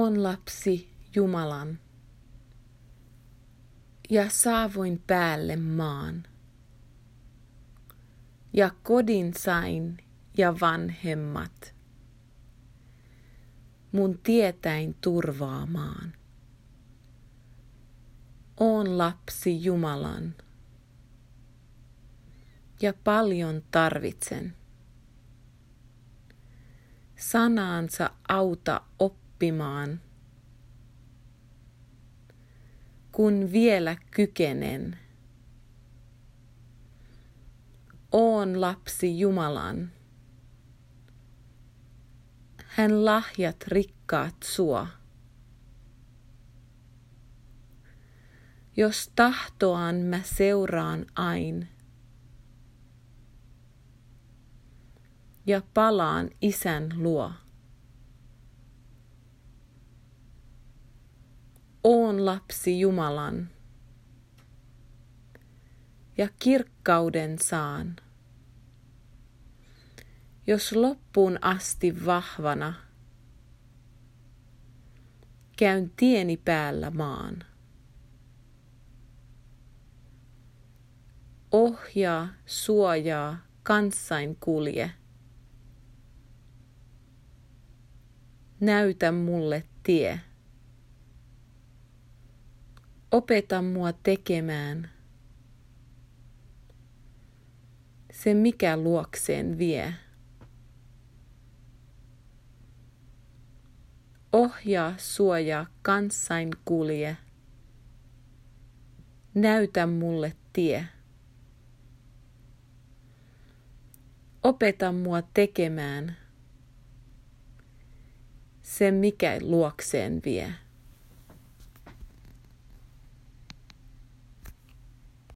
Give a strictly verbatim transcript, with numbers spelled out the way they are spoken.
Oon lapsi Jumalan ja saavuin päälle maan. Ja kodin sain ja vanhemmat mun tietäin turvaamaan. Oon lapsi Jumalan ja paljon tarvitsen. Sanaansa auta oppimaan, kun vielä kykenen. Oon lapsi Jumalan. Hän lahjat rikkaat suo. Jos tahtoaan mä seuraan ain ja palaan Isän luo. Oon lapsi Jumalan ja kirkkauden saan, jos loppuun asti vahvana käyn tieni päällä maan. Ohjaa, suojaa, kanssain kulje. Näytä mulle tie. Opeta mua tekemään se, mikä luokseen vie. Ohjaa, suojaa, kanssain kulje. Näytä mulle tie. Opeta mua tekemään se, mikä luokseen vie.